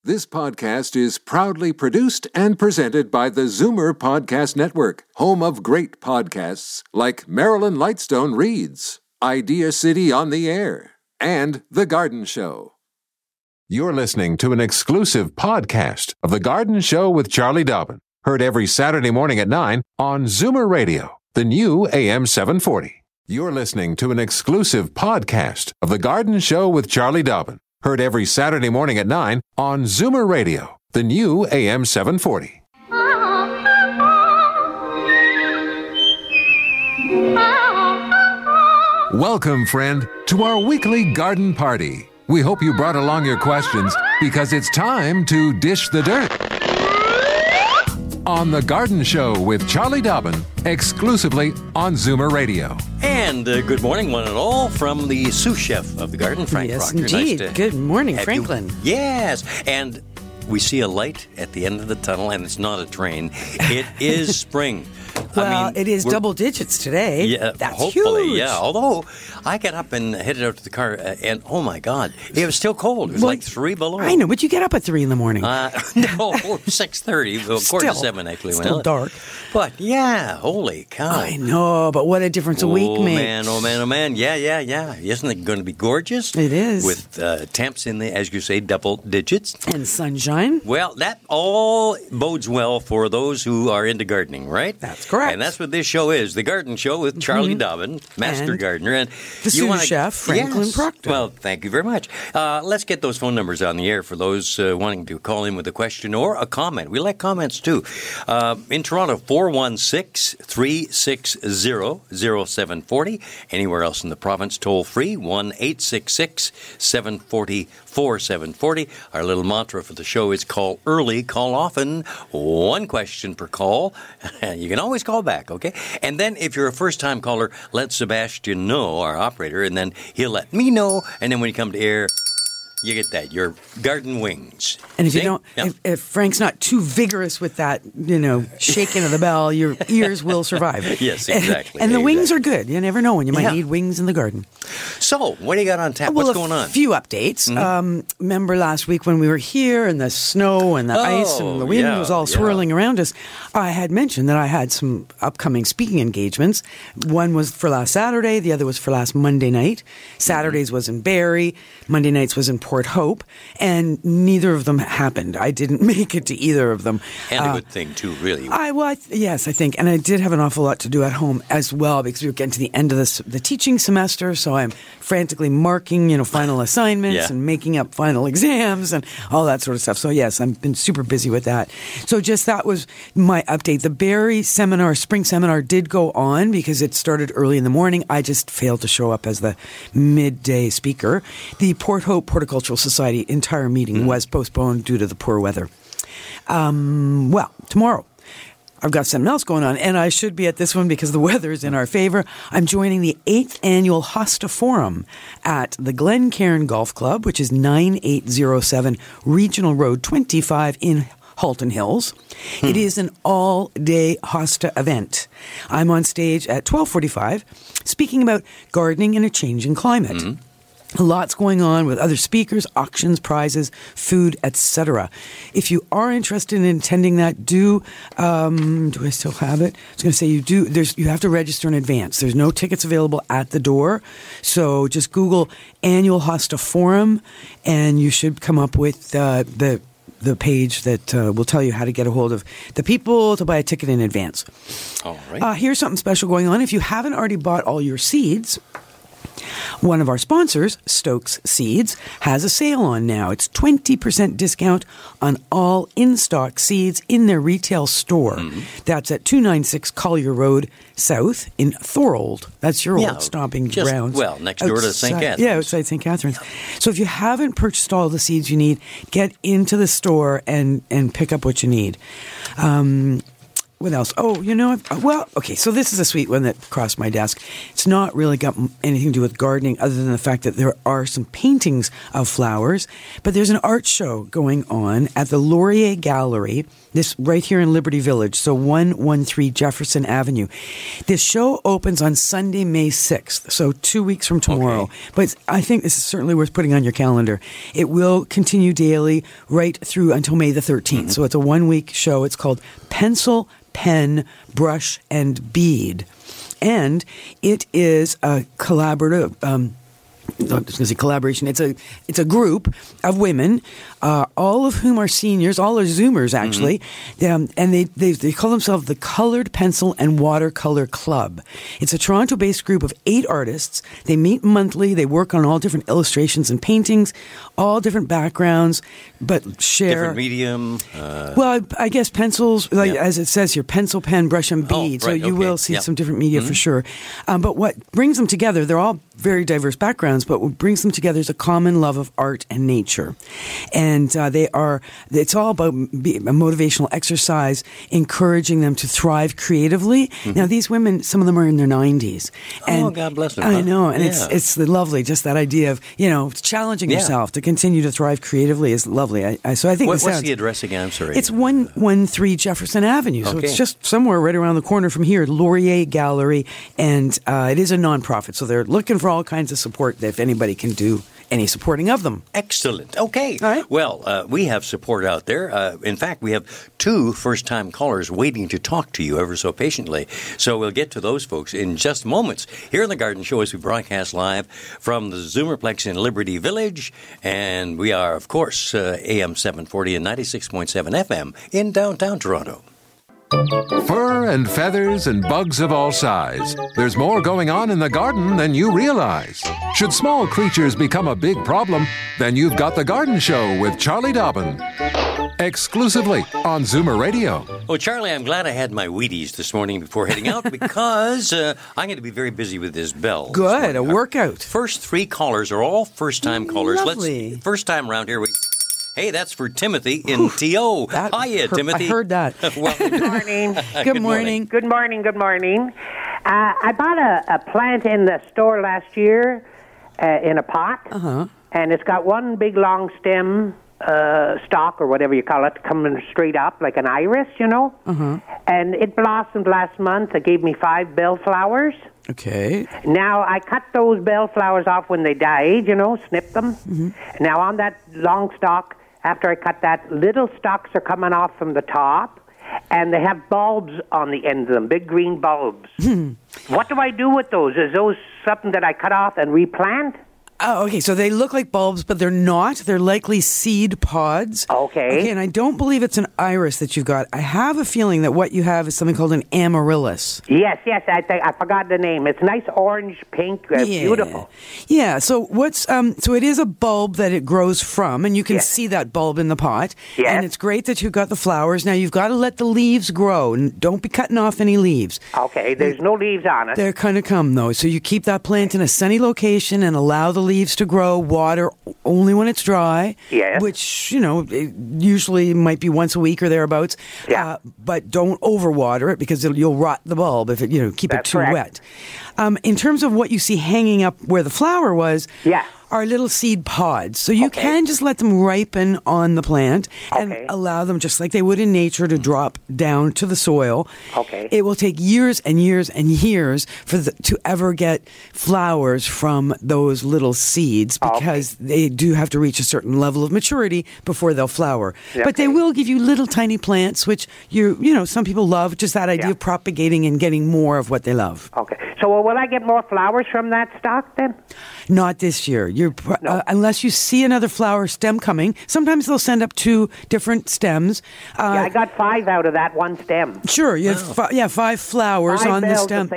This podcast is proudly produced and presented by the Zoomer Podcast Network, home of great podcasts like Marilyn Lightstone Reads, Idea City on the Air, and The Garden Show. You're listening to an exclusive podcast of The Garden Show with Charlie Dobbin, heard every Saturday morning at 9 on Zoomer Radio, the new AM 740. You're listening to an exclusive podcast of The Garden Show with Charlie Dobbin, heard every Saturday morning at 9 on Zoomer Radio, the new AM 740. Welcome, friend, to our weekly garden party. We hope you brought along your questions because it's time to dish the dirt. On The Garden Show with Charlie Dobbin, exclusively on Zoomer Radio. And good morning, one and all, from the sous chef of the garden, Frank Proctor. Yes, indeed. Nice good morning, Franklin. Yes, and we see a light at the end of the tunnel, and it's not a train. It is spring. Well, it is double digits today. Yeah, that's hopefully, huge. yeah. Although I got up and headed out to the car, and oh my God, it was still cold. It was like 3 below. I know, but you get up at 3 in the morning. No, 6:30. Well, quarter to 7 actually. Still dark. But yeah, holy cow! I know, but what a difference a week makes. Oh man! Yeah. Isn't it going to be gorgeous? It is. With temps in the, as you say, double digits and sunshine. Well, that all bodes well for those who are into gardening, right? That's correct. And that's what this show is, The Garden Show with Charlie Dobbin, Master Gardener. And the sous chef, Franklin Proctor. Well, thank you very much. Let's get those phone numbers on the air for those wanting to call in with a question or a comment. We like comments, too. In Toronto, 416-360-0740. Anywhere else in the province, toll free, 1-866-740-4740. Our little mantra for the show is call early, call often, one question per call. You can always call back, okay? And then if you're a first-time caller, let Sebastian know, our operator, and then he'll let me know. And then when you come to air, you get that, your garden wings. And if you don't, if Frank's not too vigorous with that, shaking of the bell, your ears will survive. Yes, exactly. And the wings are good. You never know when you might need wings in the garden. So, what do you got on tap? What's going on? A few updates. Remember last week when we were here and the snow and the ice and the wind was all swirling around us, I had mentioned that I had some upcoming speaking engagements. One was for last Saturday. The other was for last Monday night. Saturday's was in Barrie. Monday nights was in Port Hope, and neither of them happened. I didn't make it to either of them. And a good thing, too, really. Yes, I think. And I did have an awful lot to do at home as well because we were getting to the end of the teaching semester, so I'm frantically marking, final assignments and making up final exams and all that sort of stuff. So, yes, I've been super busy with that. So just that was my update. The Barrie seminar, spring seminar, did go on because it started early in the morning. I just failed to show up as the midday speaker. The Port Hope Horticultural Society entire meeting was postponed due to the poor weather. Well, tomorrow I've got something else going on, and I should be at this one because the weather is in our favor. I'm joining the 8th annual Hosta Forum at the Glencairn Golf Club, which is 9807 Regional Road 25 in Halton Hills. It is an all-day Hosta event. I'm on stage at 12:45 speaking about gardening in a changing climate. Lots going on with other speakers, auctions, prizes, food, etc. If you are interested in attending that, do I still have it? I was going to say you have to register in advance. There's no tickets available at the door. So just Google Annual Hosta Forum and you should come up with the page that will tell you how to get a hold of the people to buy a ticket in advance. All right. Here's something special going on. If you haven't already bought all your seeds, one of our sponsors, Stokes Seeds, has a sale on now. It's 20% discount on all in-stock seeds in their retail store. That's at 296 Collier Road South in Thorold. That's your old stomping grounds. Well, next door to St. Catharines. Yeah, outside St. Catharines. So if you haven't purchased all the seeds you need, get into the store and pick up what you need. what else? Oh, okay, so this is a sweet one that crossed my desk. It's not really got anything to do with gardening other than the fact that there are some paintings of flowers, but there's an art show going on at the Laurier Gallery, this right here in Liberty Village, so 113 Jefferson Avenue. This show opens on Sunday, May 6th, so 2 weeks from tomorrow. Okay. But I think this is certainly worth putting on your calendar. It will continue daily right through until May the 13th. So it's a 1 week show. It's called Pencil, Pen, Brush, and Bead. And it is a collaborative, I was going to say collaboration. It's a group of women, all of whom are seniors, all are Zoomers actually, and they call themselves the Colored Pencil and Watercolor Club. It's a Toronto-based group of 8 artists. They meet monthly. They work on all different illustrations and paintings, all different backgrounds, but share different medium. Well, I guess pencils, as it says here, pencil, pen, brush, and bead. Right, so you will see some different media for sure. But what brings them together, they're all very diverse backgrounds, but what brings them together is a common love of art and nature. And it's all about a motivational exercise, encouraging them to thrive creatively. Now, these women, some of them are in their 90s. And God bless them. I know, and it's lovely, just that idea of, challenging yourself to continue to thrive creatively is lovely. So I think what's the address again? I'm sorry. It's 113 Jefferson Avenue, so it's just somewhere right around the corner from here, Laurier Gallery, and it is a nonprofit, so they're looking for all kinds of support if anybody can do any supporting of them. Excellent. Okay. All right. Well, we have support out there. In fact, we have 2 first-time callers waiting to talk to you ever so patiently. So we'll get to those folks in just moments. Here in the Garden Show as we broadcast live from the Zoomerplex in Liberty Village. And we are, of course, AM 740 and 96.7 FM in downtown Toronto. Fur and feathers and bugs of all size. There's more going on in the garden than you realize. Should small creatures become a big problem, then you've got The Garden Show with Charlie Dobbin. Exclusively on Zoomer Radio. Oh, Charlie, I'm glad I had my Wheaties this morning before heading out because I'm going to be very busy with this bell. Good, a workout. First 3 callers are all first-time callers. Lovely. First time around here. Hey, that's for Timothy in T.O. Hiya, Timothy. I heard that. Well, good morning. Good morning. Good morning. Good morning. I bought a plant in the store last year in a pot, and it's got one big long stem, stalk or whatever you call it, coming straight up like an iris, and it blossomed last month. It gave me 5 bellflowers. Okay. Now, I cut those bellflowers off when they died, snipped them. Now, on that long stalk, after I cut that, little stalks are coming off from the top, and they have bulbs on the end of them, big green bulbs. What do I do with those? Is those something that I cut off and replant? Oh, okay. So they look like bulbs, but they're not. They're likely seed pods. Okay. And I don't believe it's an iris that you've got. I have a feeling that what you have is something called an amaryllis. Yes. I forgot the name. It's nice orange, pink, beautiful. Yeah. So so it is a bulb that it grows from, and you can see that bulb in the pot. Yes. And it's great that you've got the flowers. Now you've got to let the leaves grow, and don't be cutting off any leaves. Okay. There's no leaves on it. They're kind of come though. So you keep that plant in a sunny location and allow the leaves to grow, water only when it's dry, which, it usually might be once a week or thereabouts, but don't overwater it because you'll rot the bulb if keep it too wet. In terms of what you see hanging up where the flower was, are little seed pods. So you can just let them ripen on the plant and allow them, just like they would in nature, to drop down to the soil. Okay. It will take years and years and years to ever get flowers from those little seeds because they do have to reach a certain level of maturity before they'll flower. But they will give you little tiny plants, which some people love, just that idea of propagating and getting more of what they love. Okay. So will I get more flowers from that stock then? Not this year. Unless you see another flower stem coming. Sometimes they'll send up 2 different stems. I got 5 out of that one stem. Sure, you have 5 flowers 5 on the stem.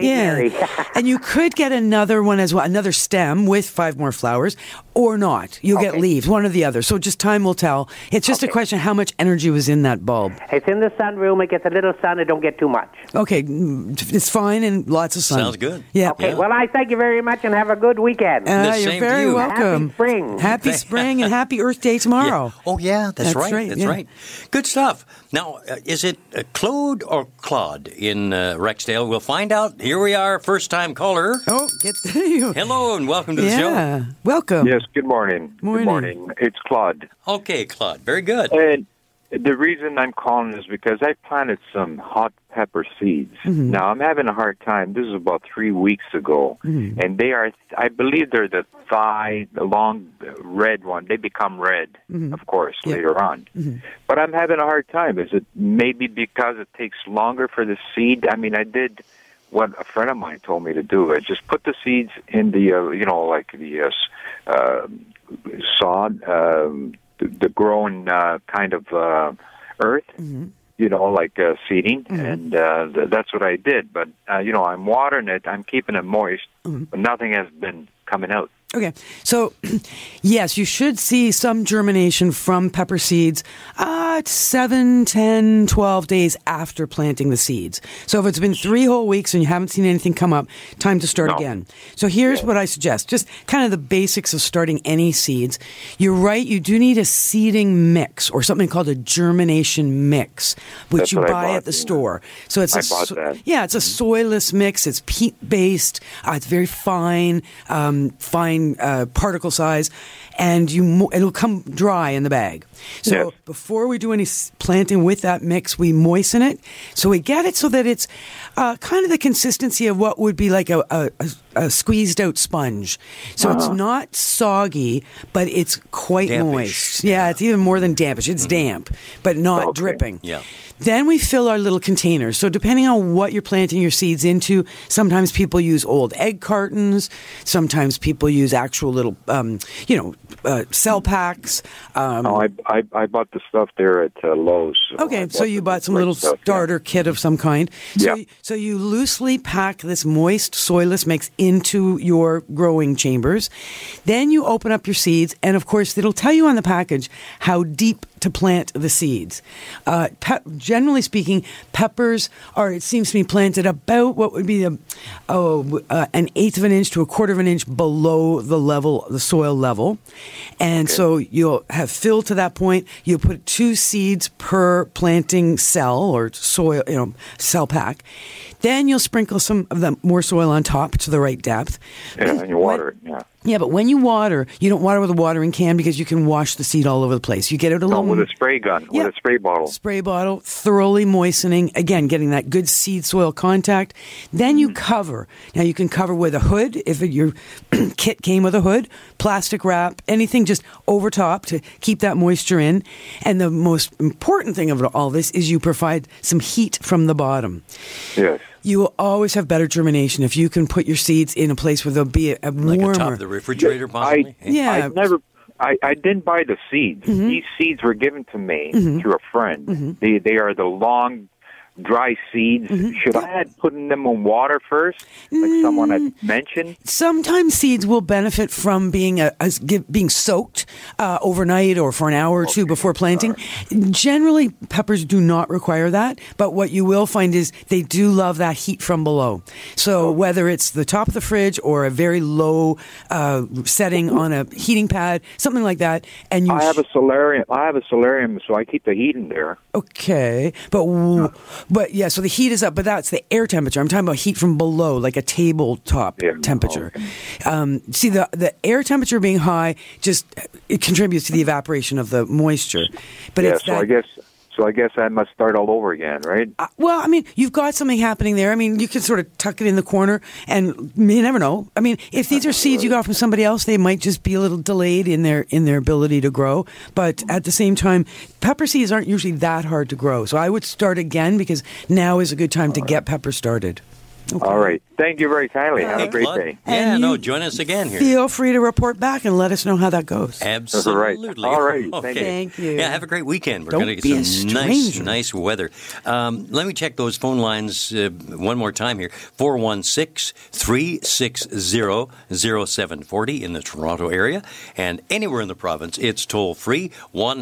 And you could get another one as well, another stem with 5 more flowers, or not. You'll get leaves, one or the other. So just time will tell. It's just a question of how much energy was in that bulb. It's in the sunroom. It gets a little sun. It don't get too much. Okay, it's fine and lots of sun. Sounds good. Yeah. Okay. Well, I thank you very much and have a good weekend. You're very welcome. welcome. Happy spring. Happy spring and happy Earth Day tomorrow. Yeah. Oh, yeah, that's right. That's yeah. right. Good stuff. Now, is it Claude or Claude in Rexdale? We'll find out. Here we are, first-time caller. Oh, get you. Hello and welcome to the show. Yeah, welcome. Yes, good morning. Morning. Good morning. It's Claude. Okay, Claude, very good. And the reason I'm calling is because I planted some hot pepper seeds. Mm-hmm. Now, I'm having a hard time. This is about 3 weeks ago. Mm-hmm. And they are, I believe they're the long red one. They become red, of course, later on. Mm-hmm. But I'm having a hard time. Is it maybe because it takes longer for the seed? I mean, I did what a friend of mine told me to do. I just put the seeds in the, sod, the grown kind of earth, seeding, and that's what I did. But, I'm watering it, I'm keeping it moist, but nothing has been coming out. Okay, so yes, you should see some germination from pepper seeds 7, 10, 12 days after planting the seeds. So if it's been 3 whole weeks and you haven't seen anything come up, time to start again. So here's what I suggest, just kind of the basics of starting any seeds. You're right, you do need a seeding mix or something called a germination mix, which That's you what I buy bought. at the store. So it's I bought that. Yeah, it's a soilless mix. It's peat-based. It's very fine particle size, and it'll come dry in the bag. So before we do any planting with that mix, we moisten it. So we get it so that it's kind of the consistency of what would be like a squeezed out sponge. So it's not soggy, but it's quite Dampish. moist. Yeah, it's even more than dampish. It's damp, but not dripping. Yeah. Then we fill our little containers. So depending on what you're planting your seeds into, sometimes people use old egg cartons. Sometimes people use actual little, cell packs. I bought the stuff there at Lowe's. Okay, so you bought some little starter kit of some kind. So you loosely pack this moist, soilless mix into your growing chambers. Then you open up your seeds, and of course, it'll tell you on the package how deep to plant the seeds. Generally speaking, peppers are, it seems to me, planted about what would be an 1/8 of an inch to 1/4 of an inch below the soil level. And so you'll have filled to that point. You'll put 2 seeds per planting cell or soil, cell pack. Then you'll sprinkle some of the more soil on top to the right depth. Yeah, and you water it, Yeah, but when you water, you don't water with a watering can because you can wash the seed all over the place. You get it alone. with a spray gun, with a spray bottle. Spray bottle, thoroughly moistening, again, getting that good seed-soil contact. Then you cover. Now, you can cover with a hood, if your kit came with a hood, plastic wrap, anything just over top to keep that moisture in. And the most important thing of all this is you provide some heat from the bottom. Yes. You will always have better germination if you can put your seeds in a place where there'll be a warmer... Like atop the refrigerator, possibly? I didn't buy the seeds. These seeds were given to me through a friend. They are the long, dry seeds. Should I have put them in water first, like someone had mentioned? Sometimes seeds will benefit from being being soaked overnight or for an hour or two before planting. Generally, peppers do not require that, but what you will find is they do love that heat from below. So whether it's the top of the fridge or a very low setting on a heating pad, something like that, and you I have a solarium, so I keep the heat in there. Okay, but yeah, so the heat is up, but that's the air temperature. I'm talking about heat from below, like a tabletop temperature. See, the air temperature being high it contributes to the evaporation of the moisture. But So I guess I must start all over again, right? Well, I mean, you've got something happening there. I mean, you can sort of tuck it in the corner, and you never know. I mean, if these are seeds you got from somebody else, they might just be a little delayed in their ability to grow. But at the same time, pepper seeds aren't usually that hard to grow. So I would start again because now is a good time to get pepper started. Okay. All right. Thank you very kindly. Have a great day. Yeah, join us again here. Feel free to report back and let us know how that goes. Absolutely. All right. Okay. Thank you. Yeah, have a great weekend. We're Don't going to be get a some stranger. nice weather. Let me check those phone lines one more time here. 416-360-0740 in the Toronto area. And anywhere in the province, it's toll-free,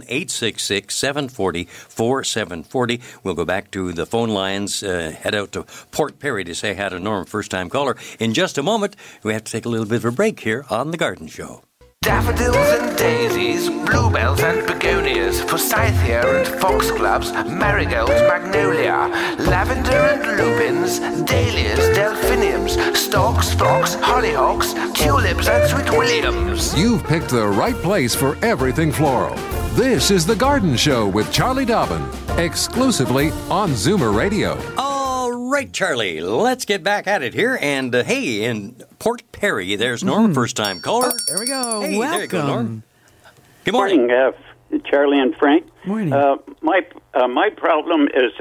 1-866-740-4740. We'll go back to the phone lines, head out to Port Perry to say hi to Norm, first-time caller. In just a moment, we have to take a little bit of a break here on The Garden Show. Daffodils and daisies, bluebells and begonias, forsythia and foxgloves, marigolds, magnolia, lavender and lupins, dahlias, delphiniums, stalks, phlox, hollyhocks, tulips and sweet williams. You've picked the right place for everything floral. This is The Garden Show with Charlie Dobbin, exclusively on Zoomer Radio. All right, Charlie, let's get back at it here. And hey, in Port Perry, there's Norm, first-time caller. There we go. Hey, Welcome. there you go, Norm. Good morning. Morning, Charlie and Frank. Morning. My problem is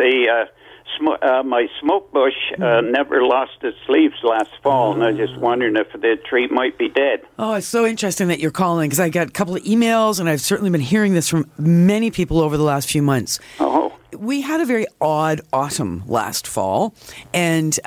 my smoke bush never lost its leaves last fall, and I was just wondering if the tree might be dead. Oh, it's so interesting that you're calling, because I got a couple of emails, and I've certainly been hearing this from many people over the last few months. Oh. We had a very odd autumn last fall, and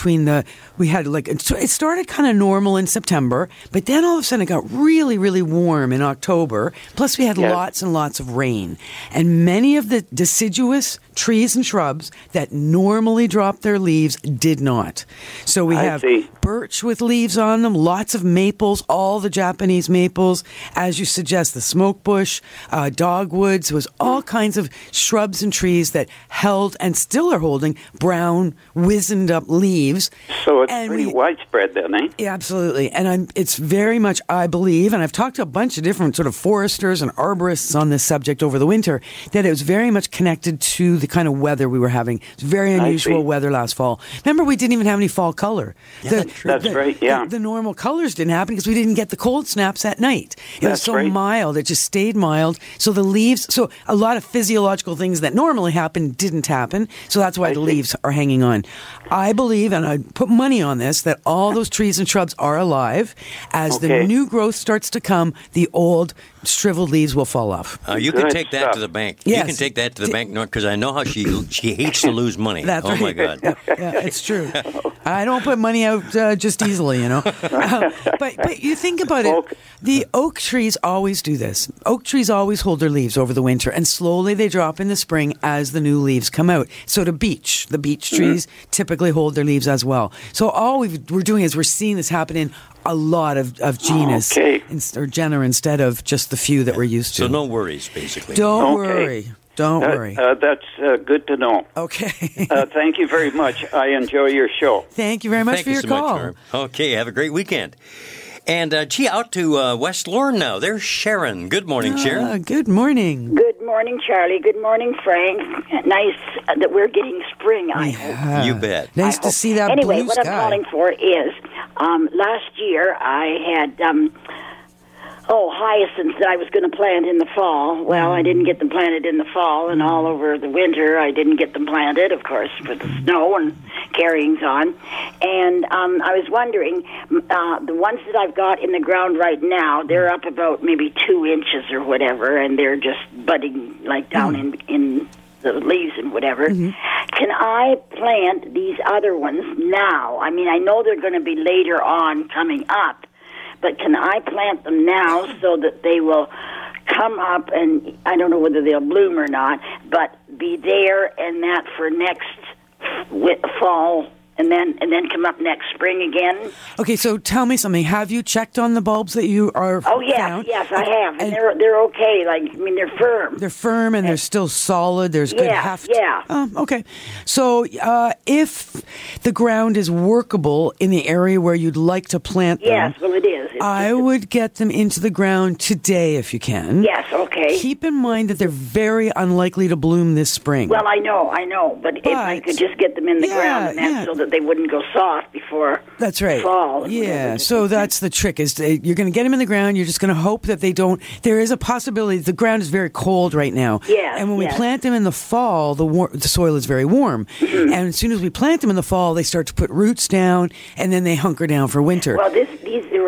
we had it started kind of normal in September, but then all of a sudden it got really, really warm in October. Plus we had lots and lots of rain, and many of the deciduous trees and shrubs that normally drop their leaves did not. So we have birch with leaves on them, lots of maples, all the Japanese maples, as you suggest, the smoke bush, dogwoods, was all kinds of shrubs and trees that held and still are holding brown, wizened up leaves. So it's pretty widespread then, eh? Yeah, absolutely. And it's very much, I believe, and I've talked to a bunch of different sort of foresters and arborists on this subject over the winter, that it was very much connected to the kind of weather we were having. It's very unusual weather last fall. Remember, we didn't even have any fall color. Yeah, that's right, yeah. The normal colors didn't happen because we didn't get the cold snaps at night. It was so mild. It just stayed mild. So the leaves, so a lot of physiological things that normally happen didn't happen. So that's why the leaves are hanging on. I believe, and I put money on this, that all those trees and shrubs are alive. As the new growth starts to come, the old shriveled leaves will fall off. You can take that to the bank. Yes. You can take that to the bank, because I know how she hates to lose money. That's right. My God. Yeah, it's true. I don't put money out just easily, you know. But you think about it, the oak trees always do this. Oak trees always hold their leaves over the winter, and slowly they drop in the spring as the new leaves come out. So the beech trees typically hold their leaves as well. So all we're doing is we're seeing this happen in a lot of genus or genera instead of just the few that we're used to. So no worries, basically. Don't worry. Don't worry. That's good to know. Okay. Thank you very much. I enjoy your show. Thank you very much for your call. Much, okay, have a great weekend. And, out to West Lorne now. There's Sharon. Good morning, Sharon. Good morning. Good morning, Charlie. Good morning, Frank. Nice that we're getting spring, I hope. You bet. Nice to see that anyway, blue what sky. I'm calling for is, last year I had... hyacinths that I was going to plant in the fall. Well, I didn't get them planted in the fall, and all over the winter I didn't get them planted, of course, for the snow and carryings on. And I was wondering, the ones that I've got in the ground right now, they're up about maybe 2 inches or whatever, and they're just budding like down in the leaves and whatever. Can I plant these other ones now? I mean, I know they're going to be later on coming up, but can I plant them now so that they will come up, and I don't know whether they'll bloom or not, but be there and that for next fall, and then come up next spring again? Okay, so tell me something. Have you checked on the bulbs that you are found? Yes, I have. And they're okay. Like, I mean, they're firm. They're firm and they're still solid. There's good heft. Yeah. Okay. So if the ground is workable in the area where you'd like to plant them... Yes, well, it is. I would get them into the ground today if you can. Yes, okay. Keep in mind that they're very unlikely to bloom this spring. Well, I know. But if I could just get them in the ground and so that they wouldn't go soft before that's right. fall. Yeah, so that's the trick, is you're going to get them in the ground. You're just going to hope that they don't... There is a possibility. The ground is very cold right now. Yeah. And when we plant them in the fall, the soil is very warm. And as soon as we plant them in the fall, they start to put roots down, and then they hunker down for winter. Well, this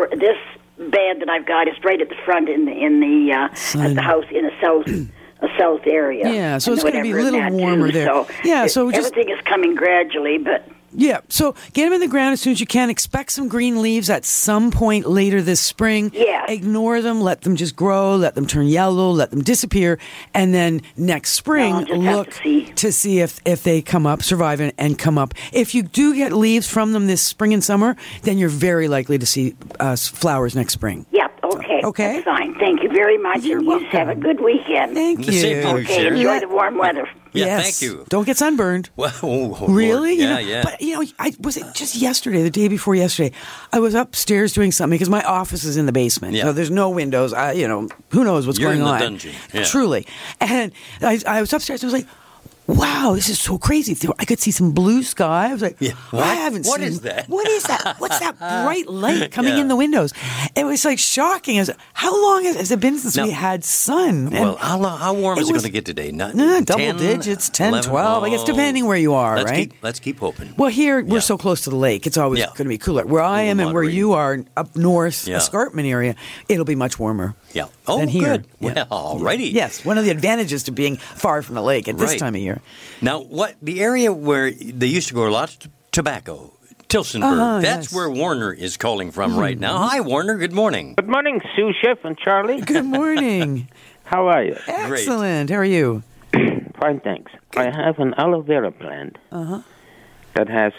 bed that I've got is right at the front at the house in a south area. Yeah, so it's going to be a little warmer there. So everything is coming gradually, but... Yeah, so get them in the ground as soon as you can. Expect some green leaves at some point later this spring. Yeah. Ignore them. Let them just grow. Let them turn yellow. Let them disappear. And then next spring, look to see if they come up, survive and come up. If you do get leaves from them this spring and summer, then you're very likely to see flowers next spring. Yep, okay. Okay. Okay. That's fine. Thank you very much. You're and welcome. you have a good weekend. Thank The same you. to you, Okay, Sharon. enjoy the warm weather. Yeah, Yes. thank you. Don't get sunburned. Well, oh, Really? Lord. You Yeah, know, yeah. But, I was it just yesterday, the day before yesterday, I was upstairs doing something because my office is in the basement. Yeah. So there's no windows. Who knows what's You're going in the on. dungeon. Yeah. Truly. And I was upstairs and I was like, wow, this is so crazy. I could see some blue sky. I was like, Yeah. I What? haven't What seen. is that? What is that? What's that bright light coming Yeah. in the windows? It was like shocking. I was like, how long has it been since Now- we had sun? Well, And how warm it is it was- going to get today? Not double 10, digits, 10, 11? 12. I guess depending where you are, let's right? Let's keep hoping. Well, here we're Yeah. so close to the lake; it's always Yeah. going to be cooler. Where I am and where moderating. you are, up north, Yeah. escarpment area, it'll be much warmer. Yeah. Oh, than here. good. Yeah. Well, all righty. Yes, one of the advantages to being far from the lake at this Right. time of year. Now, the area where they used to grow a lot of tobacco, Tilsonburg. That's yes. where Warner is calling from right now. Hi, Warner. Good morning. Good morning, Sue Chef and Charlie. Good morning. How are you? Excellent. How are you? Fine, thanks. I have an aloe vera plant that has,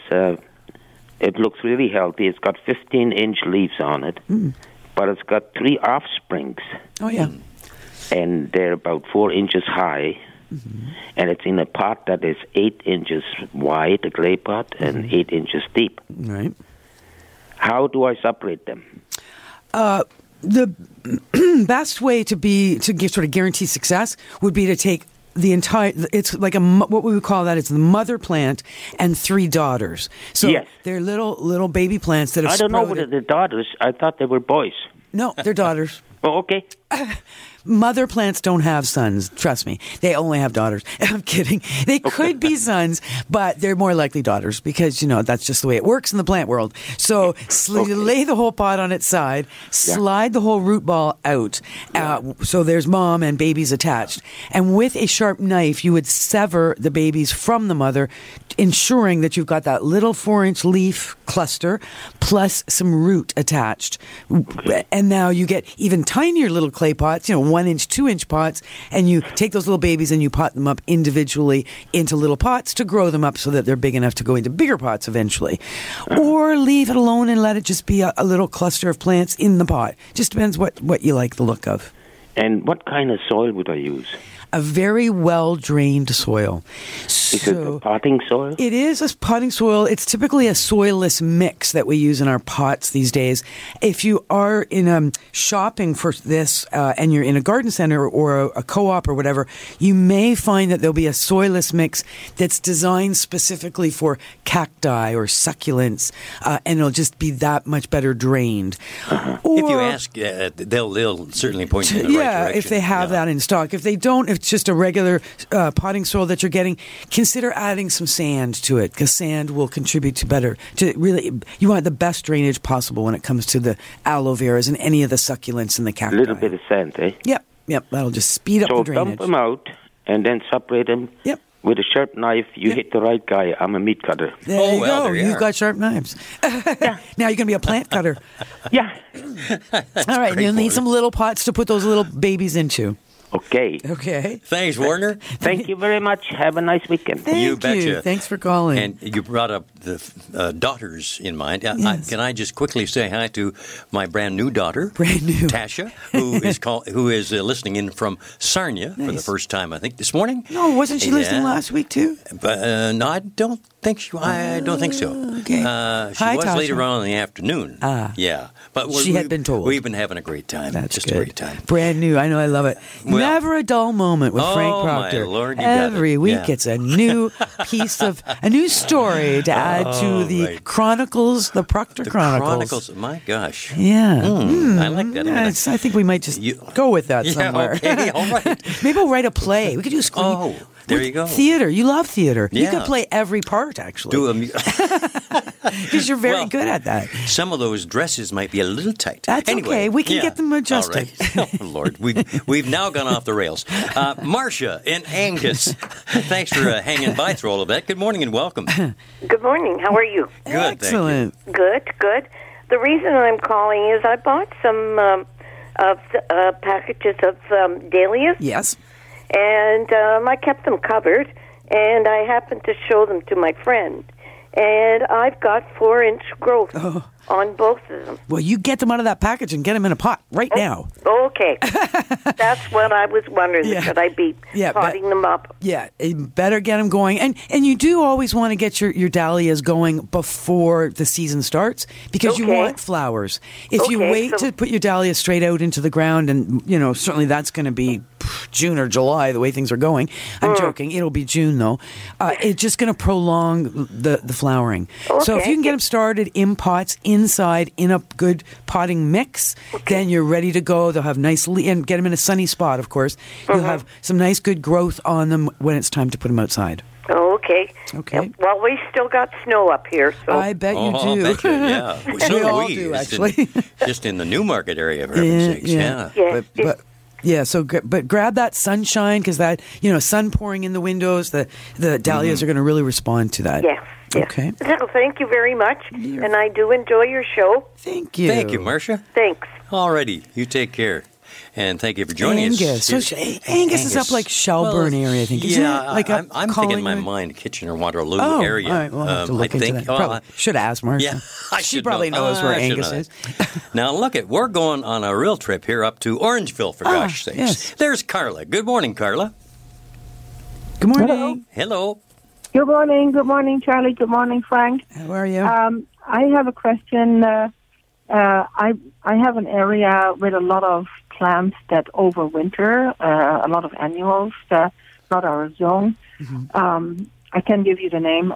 it looks really healthy. It's got 15-inch leaves on it, but it's got 3 offsprings, Oh yeah. and they're about 4 inches high, and it's in a pot that is 8 inches wide, a clay pot, and 8 inches deep. Right. How do I separate them? The best way to give sort of guarantee success would be to take the entire. It's like what we would call that. It's the mother plant and 3 daughters. So Yes. they're little baby plants that have I don't know sprouted. whether they're daughters. I thought they were boys. No, they're daughters. Oh, okay. Mother plants don't have sons. Trust me. They only have daughters. I'm kidding. They could be sons, but they're more likely daughters because, that's just the way it works in the plant world. So you lay the whole pot on its side, slide the whole root ball out. So there's mom and babies attached. And with a sharp knife, you would sever the babies from the mother, ensuring that you've got that little 4-inch leaf cluster plus some root attached. And now you get even tinier little clay pots, 1-inch, 2-inch pots, and you take those little babies and you pot them up individually into little pots to grow them up so that they're big enough to go into bigger pots eventually. Or leave it alone and let it just be a little cluster of plants in the pot. Just depends what you like the look of. And what kind of soil would I use? A very well-drained soil. Is it a potting soil? It is a potting soil. It's typically a soilless mix that we use in our pots these days. If you are in shopping for this and you're in a garden center or a co-op or whatever, you may find that there'll be a soilless mix that's designed specifically for cacti or succulents, and it'll just be that much better drained. Or, If you ask, they'll certainly point you in the right direction. if they have that in stock. If they don't, if it's just a regular potting soil that you're getting, consider adding some sand to it because sand will contribute you want the best drainage possible when it comes to the aloe veras and any of the succulents and the cacti. A little bit of sand, eh? Yep. That'll just speed up the So drainage. dump them out and then separate them. Yep. With a sharp knife, you hit the right guy. I'm a meat cutter. There you go. there you You've are. got sharp knives. Now you're going to be a plant cutter. Yeah. All right. great, You'll need Warner. some little pots to put those little babies into. Okay. Okay. Thanks, Warner. Thank you very much. Have a nice weekend. Thank You betcha. Thanks for calling. And you brought up the daughters in mind. Yes. Can I just quickly say hi to my brand new daughter, Brand new. Tasha, who is listening in from Sarnia for the first time, I think, this morning. No, wasn't she listening last week too? But no, I don't think so. Okay. She Hi, was Tasha. later on in the afternoon. Yeah, but She had been told. We've been having a great time. That's just good. a great time. Brand new. I know. I love it. Well- Never a dull moment with Frank Oh, my Proctor. Lord, you got it. Every week Yeah. it's a new a new story to add to the right. Chronicles, the Proctor The Chronicles. My gosh. Yeah. I like that. Yeah, I think we might just go with that Yeah, somewhere. okay, all right. Maybe we'll write a play. We could do a screen. Oh, there you go. Theater. You love theater. You Yeah. could play every part, actually. Do Because you're very good at that. Some of those dresses might be a little tight. That's Anyway, okay. We can yeah. get them adjusted. All right. Oh, Lord, we've now gone off the rails. Marcia and Angus, thanks for hanging by through all of that. Good morning and welcome. Good morning. How are you? Good, thank Excellent. Good. The reason I'm calling is I bought some packages of dahlias, Yes. and I kept them covered, and I happened to show them to my friend. And I've got 4-inch growth on both of them. Well, you get them out of that package and get them in a pot right now. Okay. That's what I was wondering. Yeah. Should I be potting them up? Yeah, you better get them going. And you do always want to get your dahlias going before the season starts because you want flowers. If you wait to put your dahlias straight out into the ground, and, certainly that's going to be June or July, the way things are going. I'm joking. It'll be June, though. It's just going to prolong the flowering. Okay. So if you can get them started in pots inside in a good potting mix, then you're ready to go. They'll have nice, and get them in a sunny spot, of course. You'll have some nice, good growth on them when it's time to put them outside. Okay. Okay. Well, we still got snow up here, so I bet you do. I bet you, yeah. So we all do, actually. Just in the Newmarket area, for heaven's sakes. Yeah. But yeah, but grab that sunshine because that, sun pouring in the windows, the dahlias are going to really respond to that. Yes. Okay. So thank you very much, and I do enjoy your show. Thank you. Thank you, Marcia. Thanks. Alrighty, you take care. And thank you for joining us. So Angus is up like Shelburne area, I think. Isn't it? Like I'm thinking in my mind Kitchener-Waterloo area. All right, we'll have to look into that. Probably should ask Marcia. Yeah, she probably knows where Angus is. Now, look, we're going on a real trip here up to Orangeville, for gosh sakes. Yes. There's Carla. Good morning, Carla. Good morning. Hello. Good morning. Good morning, Charlie. Good morning, Frank. How are you? I have a question. I have an area with a lot of plants that overwinter, a lot of annuals, not our zone. Mm-hmm. I can give you the name.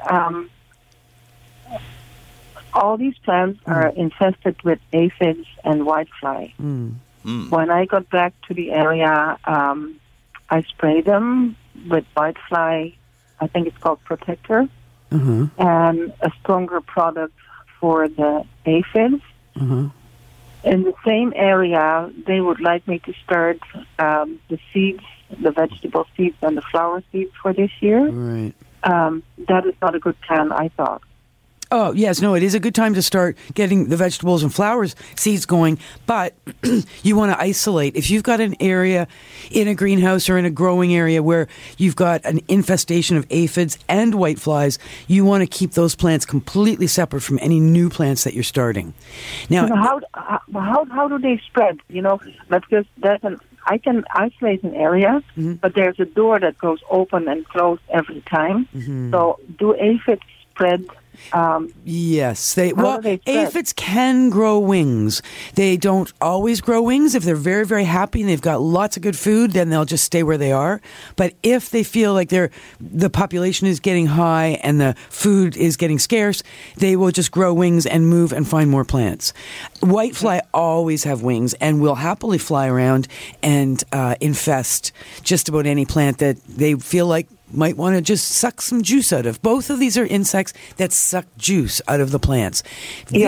All these plants are infested with aphids and whitefly. When I got back to the area, I sprayed them with whitefly. I think it's called Protector, and a stronger product for the aphids. In the same area, they would like me to start the seeds, the vegetable seeds and the flower seeds for this year. Right. That is not a good plan, I thought. Oh, yes. No, it is a good time to start getting the vegetables and flowers seeds going, but you want to isolate. If you've got an area in a greenhouse or in a growing area where you've got an infestation of aphids and whiteflies, you want to keep those plants completely separate from any new plants that you're starting. Now, how do they spread? Because I can isolate an area, but there's a door that goes open and closed every time. So do aphids spread? Yes. Aphids can grow wings. They don't always grow wings. If they're very, very happy and they've got lots of good food, then they'll just stay where they are. But if they feel like the population is getting high and the food is getting scarce, they will just grow wings and move and find more plants. Whitefly always have wings and will happily fly around and infest just about any plant that they feel like might want to just suck some juice out of. Both of these are insects that suck juice out of the plants. The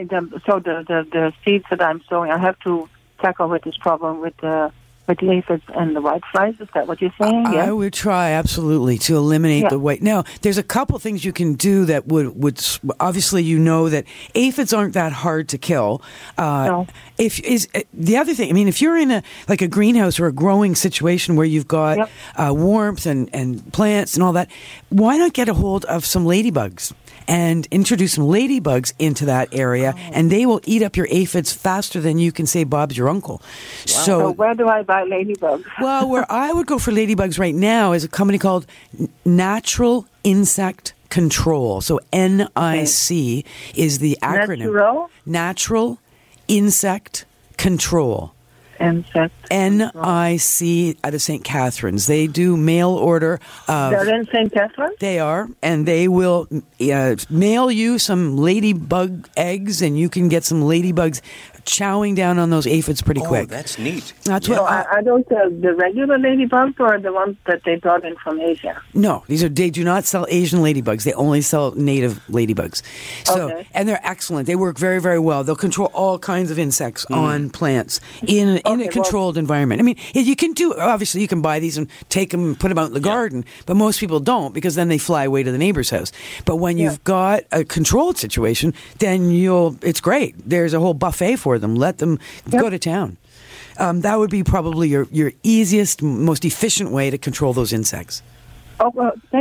seeds that I'm sowing, I have to tackle with this problem with the aphids and the whiteflies. Is that what you're saying? I would try, absolutely, to eliminate the white. Now, there's a couple things you can do that would obviously, that aphids aren't that hard to kill. No. The other thing, if you're in a greenhouse or a growing situation where you've got warmth and plants and all that, why not get a hold of some ladybugs and introduce some ladybugs into that area, and they will eat up your aphids faster than you can say Bob's your uncle. Wow. So where do I buy ladybugs? Well, where I would go for ladybugs right now is a company called Natural Insect Control. So NIC is the acronym. Natural Insect Control. NIC out of St. Catharines. They do mail order. They're in St. Catharines? They are, and they will mail you some ladybug eggs, and you can get some ladybugs chowing down on those aphids pretty quick. Oh, that's neat. That's what. Are those the regular ladybugs or the ones that they brought in from Asia? No, they do not sell Asian ladybugs. They only sell native ladybugs. So, and they're excellent. They work very, very well. They'll control all kinds of insects on plants in a controlled environment. You can obviously you can buy these and take them and put them out in the garden, but most people don't because then they fly away to the neighbor's house. But when you've got a controlled situation, then it's great. There's a whole buffet for them. Let them go to town. That would be probably your easiest, most efficient way to control those insects. Oh, well, thank you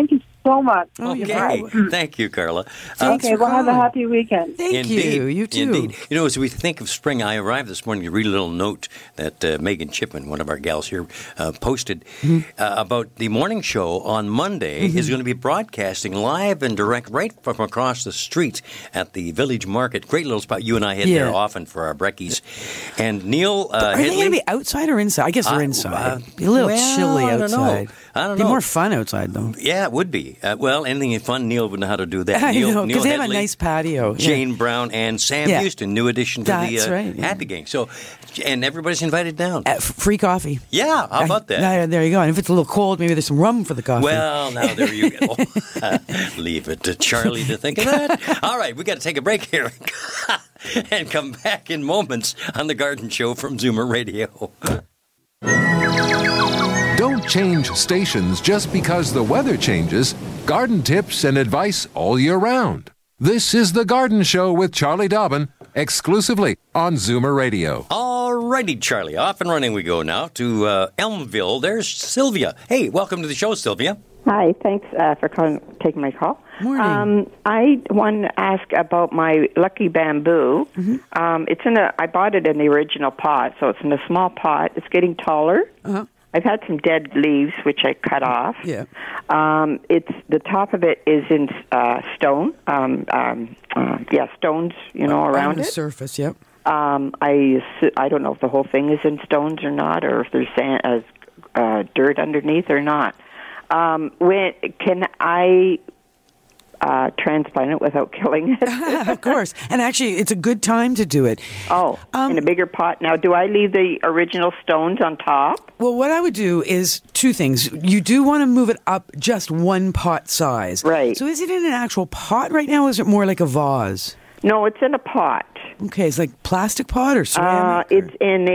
so much. Okay. Thank you, Carla. Okay, well, have a happy weekend. Thank you. You too. Indeed. You know, as we think of spring, I arrived this morning to read a little note that Megan Chipman, one of our gals here, posted about the morning show on Monday is going to be broadcasting live and direct right from across the street at the Village Market. Great little spot. You and I head there often for our brekkies. And Neil are they going to be outside or inside? I guess they're inside. Be a little chilly outside. I don't know. Be more fun outside, though. Yeah, it would be. Well, anything fun, Neil would know how to do that. I know, because they have a Headley, nice patio. Jane Brown and Sam Houston, new addition to the Happy Gang. So, and everybody's invited down. Free coffee. Yeah, how about that? There you go. And if it's a little cold, maybe there's some rum for the coffee. Well, now there you go. Leave it to Charlie to think of that. All right, we got to take a break here and come back in moments on The Garden Show from Zoomer Radio. Don't change stations just because the weather changes. Garden tips and advice all year round. This is The Garden Show with Charlie Dobbin, exclusively on Zoomer Radio. All righty, Charlie. Off and running we go now to Elmville. There's Sylvia. Hey, welcome to the show, Sylvia. Hi, thanks for taking my call. Morning. I want to ask about my Lucky Bamboo. I bought it in the original pot, so it's in a small pot. It's getting taller. I've had some dead leaves, which I cut off. Yeah. It's the top of it is in stone. Stones, around on the it. surface. Yep. I don't know if the whole thing is in stones or not, or if there's sand, dirt underneath or not. Can I transplant it without killing it? Of course. And actually, it's a good time to do it. Oh, in a bigger pot. Now, do I leave the original stones on top? Well, what I would do is two things. You do want to move it up just one pot size. Right. So is it in an actual pot right now, or is it more like a vase? No, it's in a pot. Okay, it's like plastic pot or ceramic? It's in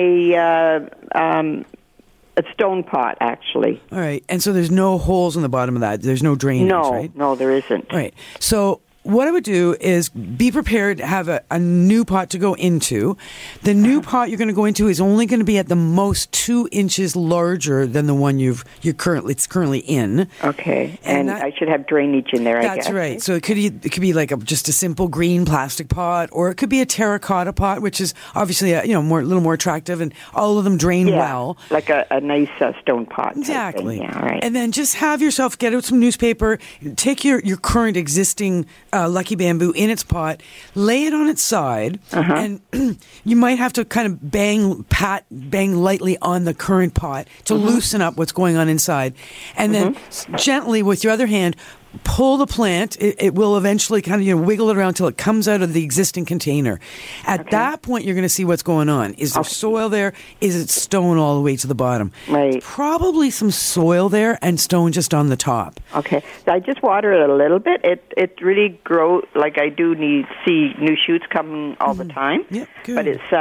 a stone pot, actually. All right. And so there's no holes in the bottom of that. There's no drainage, right? No, there isn't. Right. So what I would do is be prepared to have a new pot to go into. The new pot you're going to go into is only going to be at the most 2 inches larger than the one it's currently in. Okay, and I should have drainage in there, I guess. That's right. So it could be like just a simple green plastic pot, or it could be a terracotta pot, which is obviously a little more attractive, and all of them drain well. Like a nice stone pot. Exactly. Yeah, all right. And then just have yourself get out some newspaper, take your current existing Lucky Bamboo in its pot, lay it on its side, and you might have to kind of bang lightly on the current pot to loosen up what's going on inside. And then gently with your other hand, pull the plant. It will eventually kind of wiggle it around until it comes out of the existing container. At that point, you're going to see what's going on. Is there soil there? Is it stone all the way to the bottom? Right. Probably some soil there and stone just on the top. Okay. So I just water it a little bit. It really grows, like I do see new shoots coming all the time. Yeah, good. But it's,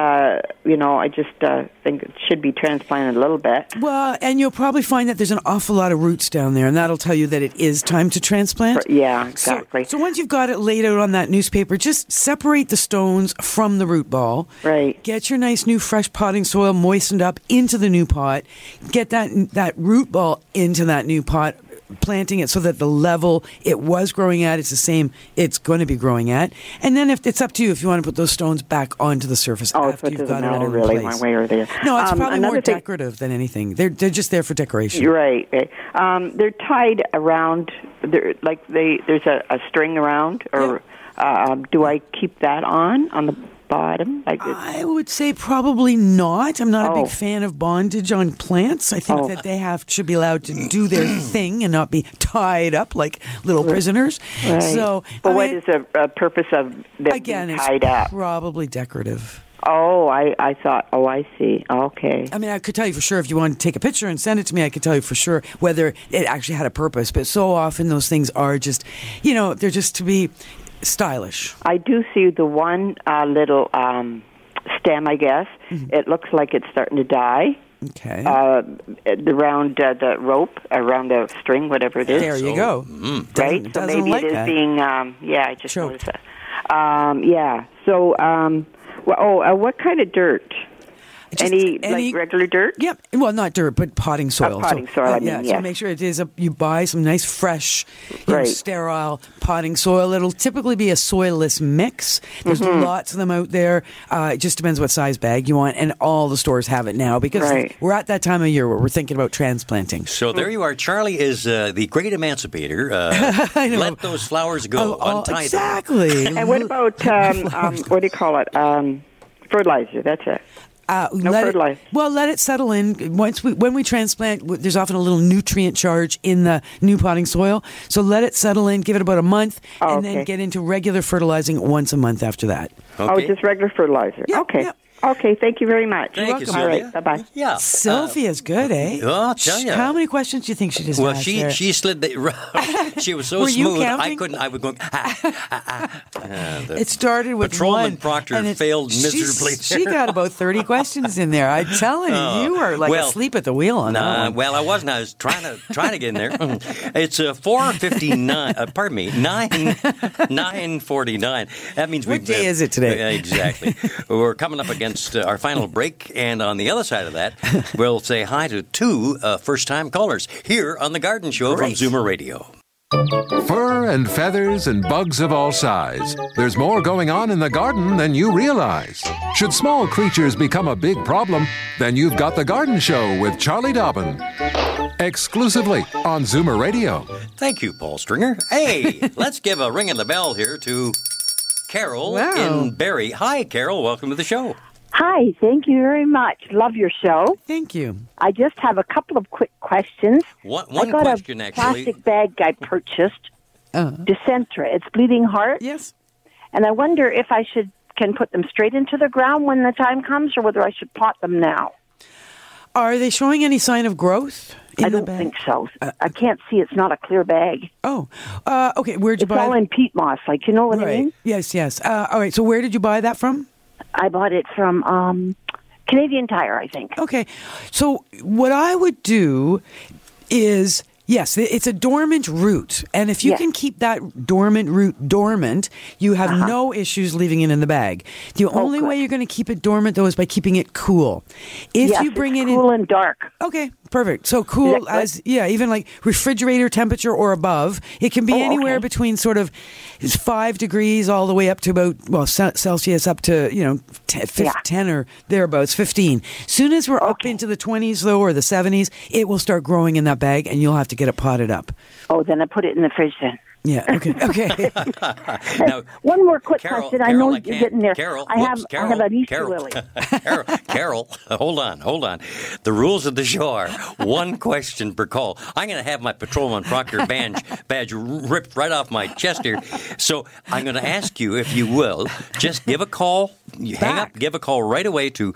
I just think it should be transplanted a little bit. Well, and you'll probably find that there's an awful lot of roots down there, and that'll tell you that it is time to transplant. Yeah, exactly. So once you've got it laid out on that newspaper, just separate the stones from the root ball. Right. Get your nice new fresh potting soil moistened up into the new pot. Get that root ball into that new pot, planting it so that the level it was growing at is the same it's going to be growing at. And then if it's up to you if you want to put those stones back onto the surface after you've got it all in really place. One way or the other. No, it's probably more decorative than anything. They're just there for decoration. You're right. They're tied around. There's a string around, or do I keep that on the bottom? I would say probably not. I'm not a big fan of bondage on plants. I think that they should be allowed to do their thing and not be tied up like little prisoners. Right. So, what is the purpose of them being tied up? Probably decorative. I thought, I see. Okay. I mean, I could tell you for sure if you want to take a picture and send it to me, I could tell you for sure whether it actually had a purpose. But so often those things are just, they're just to be stylish. I do see the one little stem, I guess. It looks like it's starting to die. Okay. Around the rope, around the string, whatever it is. There you go. Right? So maybe it is being, I just noticed that. So, what kind of dirt? Any like regular dirt? Yep. Well, not dirt, but potting soil. Potting soil, I mean, yeah. yes. So make sure it is you buy some nice, fresh, sterile potting soil. It'll typically be a soilless mix. There's lots of them out there. It just depends what size bag you want, and all the stores have it now because we're at that time of year where we're thinking about transplanting. So there you are. Charlie is the great emancipator. Let those flowers go. Untie them. Exactly. And what about what do you call it? Fertilizer. That's it. No fertilizer. Let it settle in. When we transplant, there's often a little nutrient charge in the new potting soil. So let it settle in. Give it about a month, and then get into regular fertilizing once a month after that. Okay. Oh, just regular fertilizer. Yeah, okay. Yeah. Okay, thank you very much. Thank you, All right, bye-bye. Yeah. Sylvia's good, eh? I'll tell you. How many questions do you think she just asked there? She slid she was so Were you smooth, counting? I couldn't, I would go, It started with Patrolman one. Proctor and failed miserably. She got about 30 questions in there. I'm telling you, you were like asleep at the wheel on that one. Well, I wasn't. I was trying to get in there. It's 4:59. Pardon me, 9:49. That means what day is it today? Exactly. We're coming up against our final break, and on the other side of that, we'll say hi to two first-time callers here on the Garden Show from Zoomer Radio. Fur and feathers and bugs of all size. There's more going on in the garden than you realize. Should small creatures become a big problem, then you've got the Garden Show with Charlie Dobbin. Exclusively on Zoomer Radio. Thank you, Paul Stringer. Hey, let's give a ring in the bell here to Carol in Barrie. Hi, Carol. Welcome to the show. Hi, thank you very much. Love your show. Thank you. I just have a couple of quick questions. One I question, got a actually. plastic bag I purchased, Decentra. It's Bleeding Heart. Yes. And I wonder if I can put them straight into the ground when the time comes, or whether I should pot them now. Are they showing any sign of growth in I don't the bag? think so. I can't see. It's not a clear bag. Oh, okay. Where'd you buy it? It's all in peat moss, like, you know what I mean? Yes. All right, so where did you buy that from? I bought it from Canadian Tire, I think. Okay. So what I would do is, yes, it's a dormant root. And if you can keep that dormant root dormant, you have no issues leaving it in the bag. The only way you're going to keep it dormant, though, is by keeping it cool. If you bring it cool in and dark. Okay, perfect. So cool as, even like refrigerator temperature or above. It can be anywhere between sort of 5 degrees all the way up to about, Celsius up to, 10 or thereabouts, 15. Soon as we're up into the 20s, though, or the 70s, it will start growing in that bag, and you'll have to get it potted up. Oh, then I put it in the fridge then. Yeah, okay. Now, one more quick question. I know you're getting there. I have an Easter lily. Carol, hold on. The rules of the show are one question per call. I'm going to have my Patrolman Proctor badge ripped right off my chest here. So I'm going to ask you, if you will, just give a call. You hang up, give a call right away to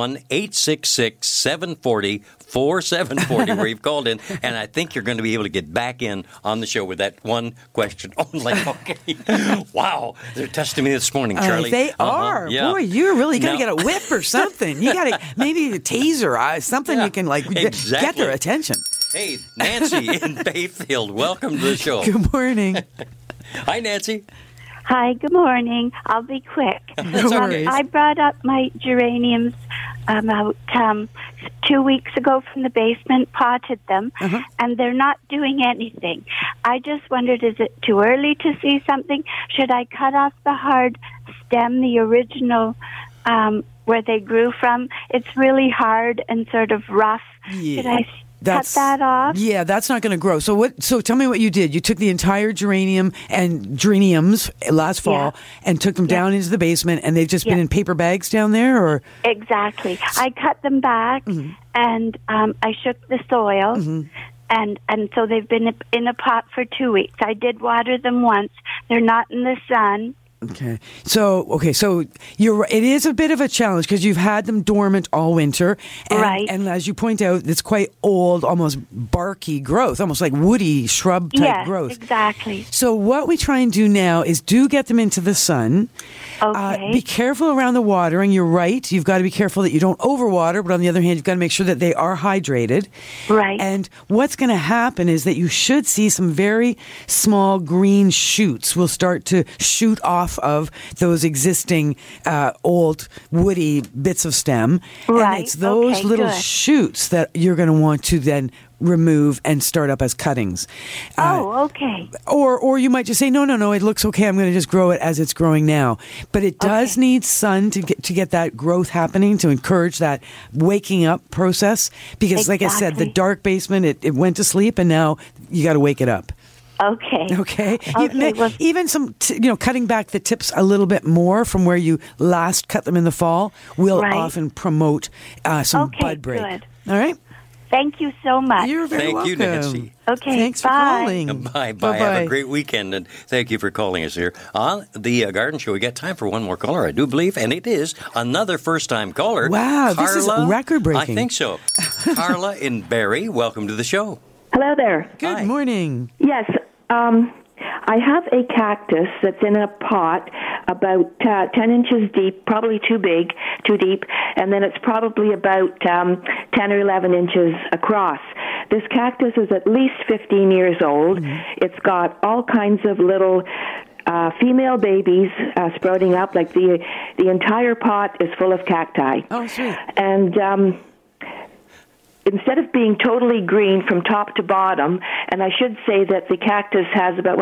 1-866-740-4740 where you've called in, and I think you're going to be able to get back in on the show with that one question only. Okay. Wow. They're testing me this morning, Charlie. They are. Yeah. Boy, you're really going to get a whip or something. You got to, maybe a taser, something you can get their attention. Hey, Nancy in Bayfield, welcome to the show. Good morning. Hi, Nancy. Hi, good morning. I'll be quick. I brought up my geraniums about 2 weeks ago from the basement, potted them, and they're not doing anything. I just wondered, is it too early to see something? Should I cut off the hard stem, the original where they grew from? It's really hard and sort of rough. Yeah. Should I cut that off? Yeah, that's not going to grow. So tell me what you did. You took the entire geraniums last fall and took them down into the basement, and they've just been in paper bags down there, or? Exactly. I cut them back and I shook the soil. And so they've been in a pot for 2 weeks. I did water them once. They're not in the sun. Okay. So you're right. It is a bit of a challenge because you've had them dormant all winter. And, right. And as you point out, it's quite old, almost barky growth, almost like woody shrub type growth. Exactly. So what we try and do now is get them into the sun. Okay. Be careful around the watering. You're right. You've got to be careful that you don't overwater, but on the other hand, you've got to make sure that they are hydrated. Right. And what's going to happen is that you should see some very small green shoots will start to shoot off off of those existing old woody bits of stem. Right. And it's those little shoots that you're going to want to then remove and start up as cuttings. Okay. Or you might just say, no, it looks okay. I'm going to just grow it as it's growing now. But it does need sun to get that growth happening, to encourage that waking up process. Because like I said, the dark basement, it went to sleep, and now you got to wake it up. Okay. Even some, cutting back the tips a little bit more from where you last cut them in the fall will often promote some bud break. Good. All right? Thank you so much. You're very welcome. Thank you, Nancy. Okay, thanks bye. for calling. Bye. Bye-bye. Have a great weekend, and thank you for calling us here on the Garden Show. We got time for one more caller, I do believe, and it is another first-time caller. Wow, Carla, this is record-breaking. I think so. Carla in Barrie, welcome to the show. Hello there. Good morning. Yes, I have a cactus that's in a pot about 10 inches deep, probably too deep, and then it's probably about 10 or 11 inches across. This cactus is at least 15 years old. Mm-hmm. It's got all kinds of little female babies sprouting up, like the entire pot is full of cacti. Oh, sweet. And instead of being totally green from top to bottom, and I should say that the cactus has about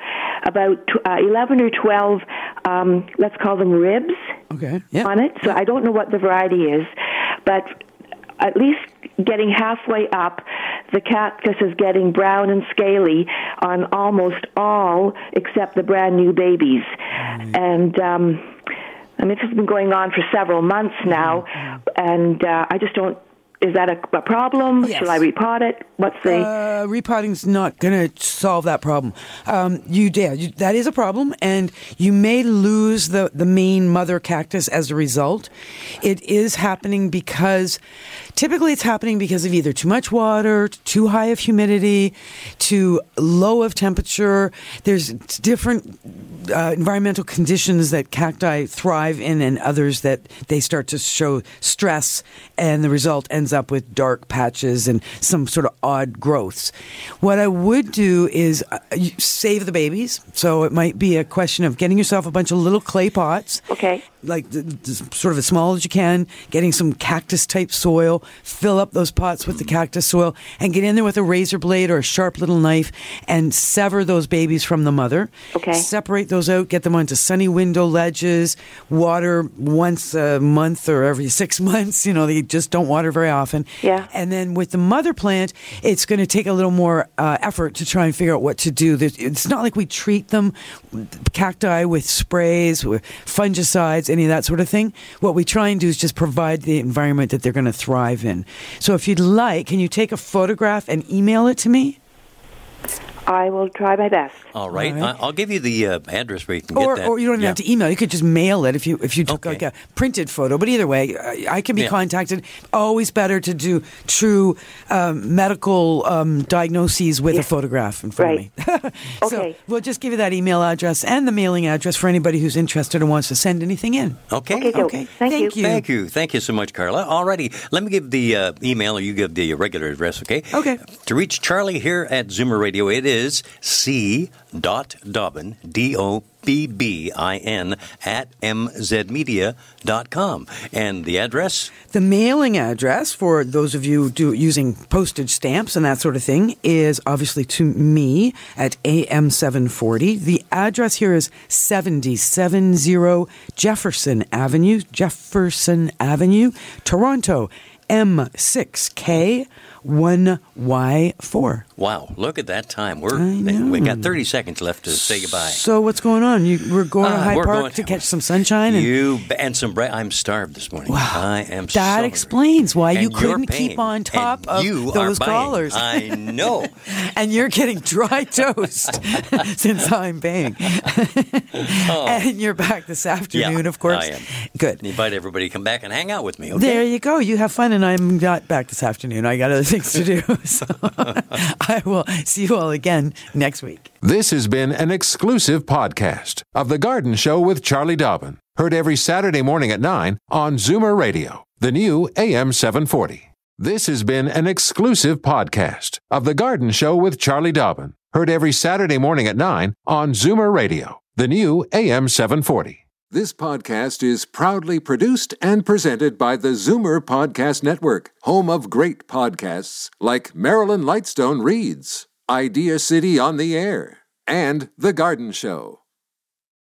11 or 12, let's call them ribs on it. So I don't know what the variety is, but at least getting halfway up, the cactus is getting brown and scaly on almost all except the brand new babies. And this has been going on for several months now, and I just don't. Is that a problem? Yes. Shall I repot it? What's the... repotting's not going to solve that problem. That is a problem, and you may lose the main mother cactus as a result. It is happening typically it's happening because of either too much water, too high of humidity, too low of temperature. There's different environmental conditions that cacti thrive in, and others that they start to show stress, and the result ends up with dark patches and some sort of odd growths. What I would do is save the babies. So it might be a question of getting yourself a bunch of little clay pots. Okay. Like sort of as small as you can, getting some cactus-type soil, fill up those pots with the cactus soil, and get in there with a razor blade or a sharp little knife and sever those babies from the mother. Okay. Separate those out, get them onto sunny window ledges, water once a month or every 6 months. They just don't water very often. Yeah. And then with the mother plant, it's going to take a little more effort to try and figure out what to do. It's not like we treat them, cacti, with sprays, with fungicides, any of that sort of thing. What we try and do is just provide the environment that they're going to thrive in. So if you'd like, can you take a photograph and email it to me? I will try my best. All right. I'll give you the address where you can get that. Or you don't even have to email. You could just mail it if you took like a printed photo. But either way, I can be contacted. Always better to do true medical diagnoses with a photograph in front of me. So we'll just give you that email address and the mailing address for anybody who's interested and wants to send anything in. Okay. Thank you. Thank you so much, Carla. Alrighty. Let me give the email, or you give the regular address, okay? Okay. To reach Charlie here at Zoomer Radio, it is c.dobbin, DOBBIN, at mzmedia.com. And the address? The mailing address, for those of you using postage stamps and that sort of thing, is obviously to me at AM 740. The address here is 7070 Jefferson Avenue, Toronto, M6K 1Y4. Wow, look at that time. We got 30 seconds left to say goodbye. So what's going on? We're going to Hyde Park to catch some sunshine? And some bread. I'm starved this morning. Wow. I am That explains why you couldn't keep on top of those callers. I know. And you're getting dry toast since I'm paying. And you're back this afternoon, of course. I am. Good. Invite everybody to come back and hang out with me, okay? There you go. You have fun, and I'm not back this afternoon. I got other things to do. So I will see you all again next week. This has been an exclusive podcast of The Garden Show with Charlie Dobbin. Heard every Saturday morning at 9 on Zoomer Radio, the new AM 740. This has been an exclusive podcast of The Garden Show with Charlie Dobbin. Heard every Saturday morning at 9 on Zoomer Radio, The new AM 740. This podcast is proudly produced and presented by the Zoomer Podcast Network, home of great podcasts like Marilyn Lightstone Reads, Idea City on the Air, and The Garden Show.